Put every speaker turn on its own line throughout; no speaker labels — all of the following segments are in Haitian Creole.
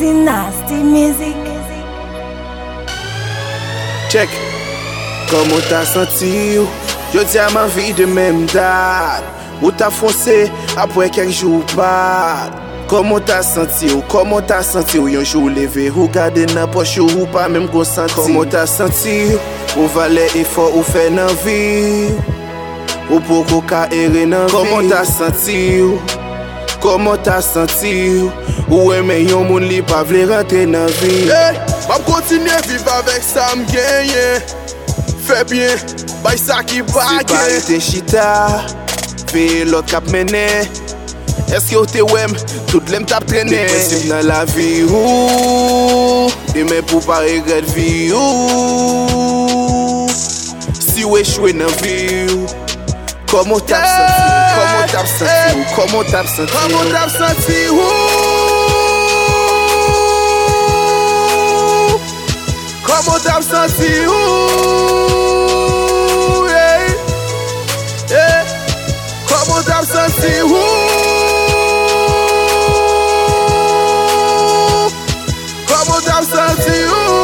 Dynasty Music.
Check. Comment t'as senti? Je dis à ma vie de même date. Ou t'as foncé après quelques jours pas. Comment t'as senti? Comment t'as senti? Un jour levé, ou garder dans poche ou pas même consenti. Comment t'as senti? Ou valer effort ou faire dans vie. Ou pour qu'à errer dans vie. Comment t'as senti? Comment t'as senti? Ou aimer yon moun li pa vle rentrer dans vie.
M'a continuer vivre avec ça m'gagne. Fais bien, bay ça qui
C'est pas
bague.
rete chita, fais l'autre cap mené. Est-ce que t'es wem, tout l'aime tap traîné. Des principes dans la vie ou demain pour pas regret vie ou si ou échoué dans vie ou comment t'as senti? Comment t'as senti? Comment t'as senti?
Comment t'as senti? Comment t'as senti? Comment t'as senti? Comment t'as senti?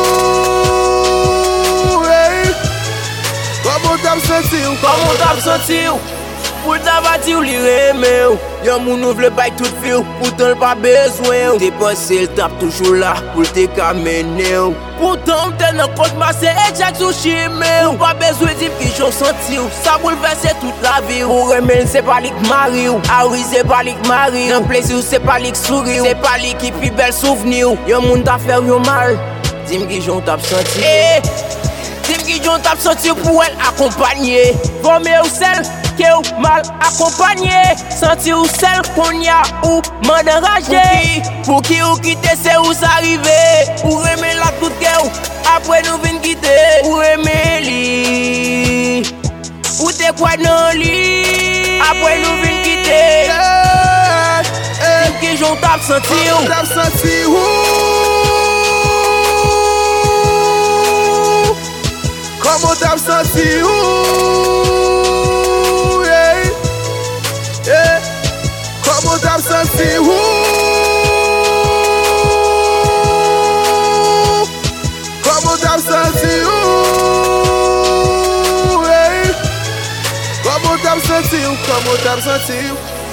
Comment t'as senti?
Comment t'as senti? Pour ta bâti ou li remè ou. Yon moun nou vle bay tout fi ou. Pourtant l pa bezwen ou. Dépenser l tap toujours là. Pour te kamene ou. Pourtant t'es nan compte masse et jak sou chime ou. Pas besoin di ki j'en senti ou. Ça bouleverse toute la vie ou. Remè c'est pas li k mari ou. Ah oui c'est pas li k mari ou. Nan plaisir c'est pas li k souri ou. C'est pas li ki pi bel souvenir ou. Yon moun ta fè yon mal. Dim ki j'en tap senti. Dim ki j'en tap senti pour elle accompagner. Vomé ou sel. Que ou mal accompagné, senti ou seul qu'on y a ou m'en enragé. Pour qui ou quitter c'est où s'arriver. Pour aimer la tout cœur, après nous vin quitter. Pour aimer li, ou te quoi non li. Après nous vin quitter. Dim ki j'on tap senti ou.
Tap senti Comment t'as senti Comment t'as senti Comment t'as senti Comment t'as senti Comment t'as senti